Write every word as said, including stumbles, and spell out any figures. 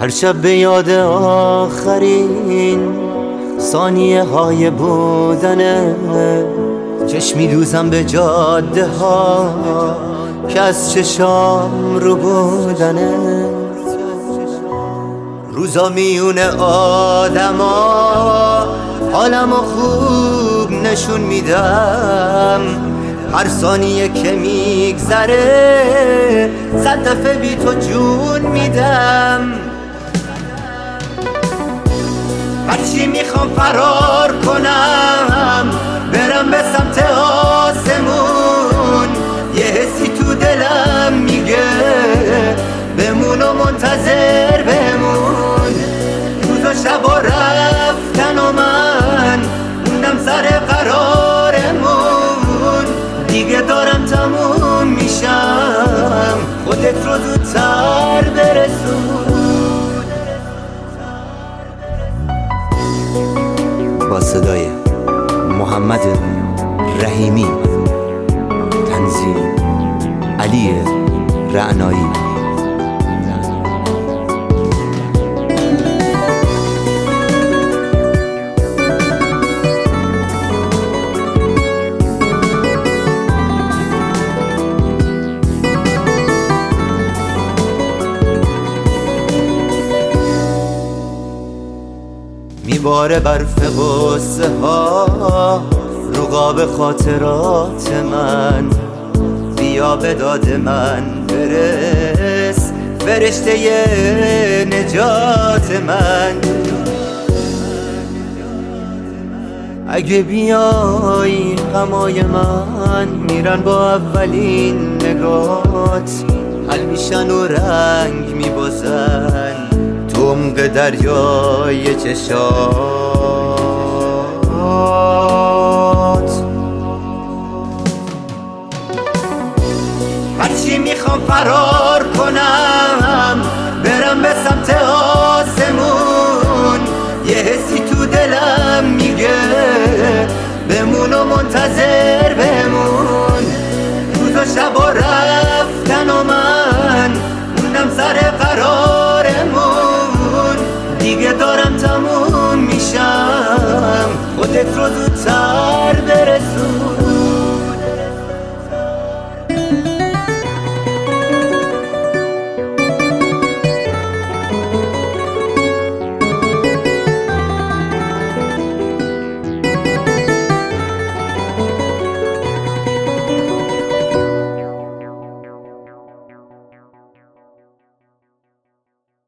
هر شب به یاد آخرین ثانیه های بودنه، چشمی دوزم به جاده ها که از چشام رو بودنه. روزا میونه آدما حالمو خوب نشون میدم، هر ثانیه که میگذره صد دفعه بی تو جون میدم. هرچی میخوام فرار کنم برم به سمت آسمون، یه حسی تو دلم میگه بمون و منتظر بمون. روز و شبا رفتن و من موندم سر قرارمون، دیگه دارم تموم میشم، خودت رو زودتر برسون. با صدای محمد رحیمی، تنظیم علی رعنایی. میباره برف غصه ها رو قاب خاطرات من، بیا به داد من برس فرشته نجات من. اگه بیای غمای من میرن با اولین نگات، حل میشن و رنگ میبازن تو عمق دریای چشات. هرچی میخوام فرار کنم برم به سمت آسمون، یه حسی تو دلم میگه بمون و منتظر بمون. روز و شبا رفتن و من موندم سر قرارمون، دیگه دارم تموم میشم، خودت رو زودتر